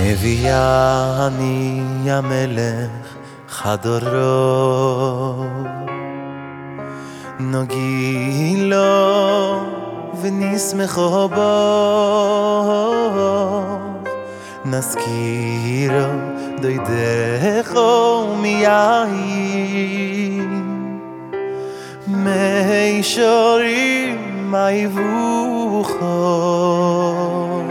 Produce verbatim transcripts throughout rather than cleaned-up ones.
הביאני המלך חדורו, נוגילו ונשמחו בו, נזכירו דוידךו מיין, מישורים אהבוכו.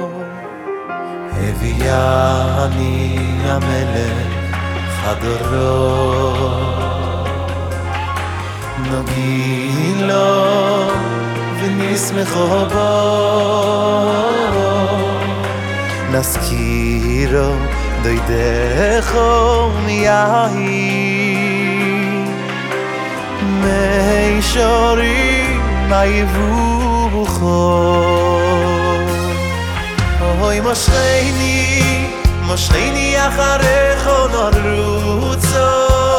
הביאני המלך חדורו, נוגילו ונשמחו בו, נזכירו דוידךו מיין, מישורים אהבוכו. אוי מושכני, מושכני אחריך נרוצו,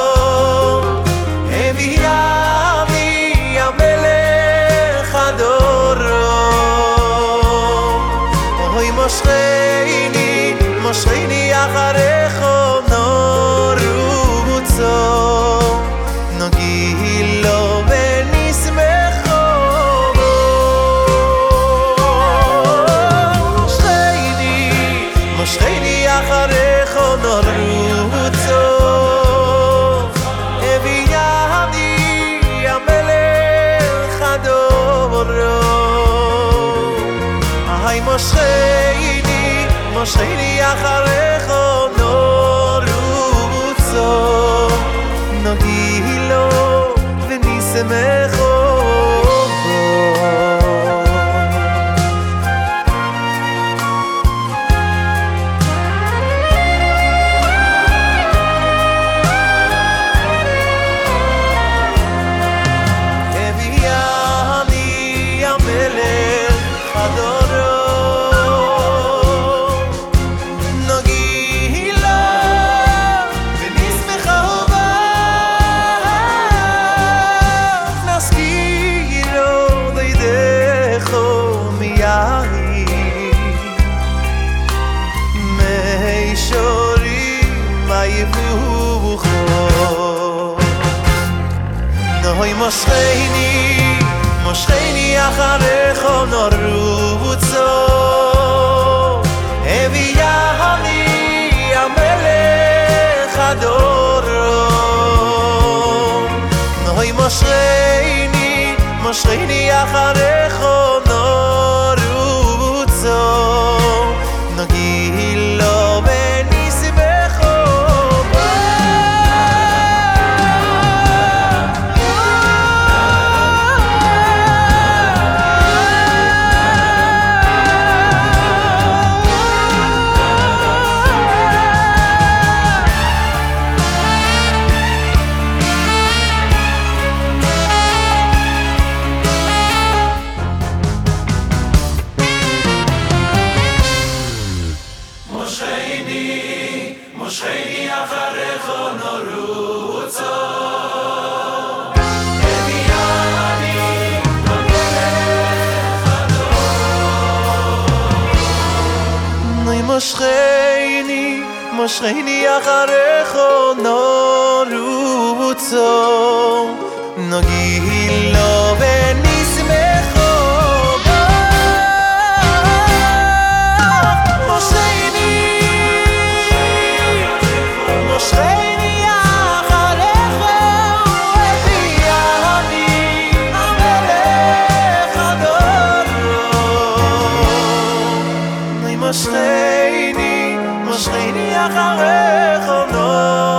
הביאני המלך חדורו. אוי מושכני, מושכני אחריך נרוצו, נוגילו ונשמחו בו. מושכני אחריך נרוצו, הביאני המלך חדורו. היי מושכני, מושכני אחריך נרוצו, נוגילו ונשמחו בו. אוי מושכני, מושכני אחריך נרוצו, הביאני המלך חדורו. אוי מושכני, מושכני אחריך נרוצו, נוגילו ונשמחו בו. מושכני אחריך נרוצו, הביאני המלך חדורו. מושכני, מושכני אחריך נרוצו, נוגילו ונשמחו. מושכני, מושכני אחריך נרוצו.